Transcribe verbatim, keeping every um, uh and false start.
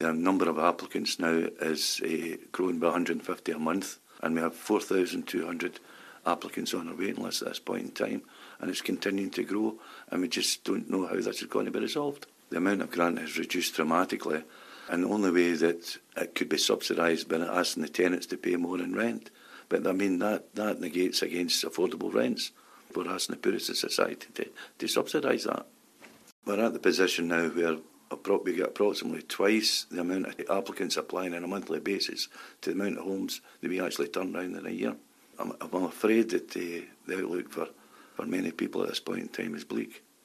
The number of applicants now is uh, growing by one hundred and fifty a month, and we have four thousand two hundred applicants on our waiting list at this point in time, and it's continuing to grow, and we just don't know how this is going to be resolved. The amount of grant has reduced dramatically, and the only way that it could be subsidised by asking the tenants to pay more in rent. But I mean, that, that negates against affordable rents. We're asking the poorest of society to, to subsidise that. We're at the position now where we get approximately twice the amount of applicants applying on a monthly basis to the amount of homes that we actually turn around in a year. I'm, I'm afraid that the, the outlook for, for many people at this point in time is bleak.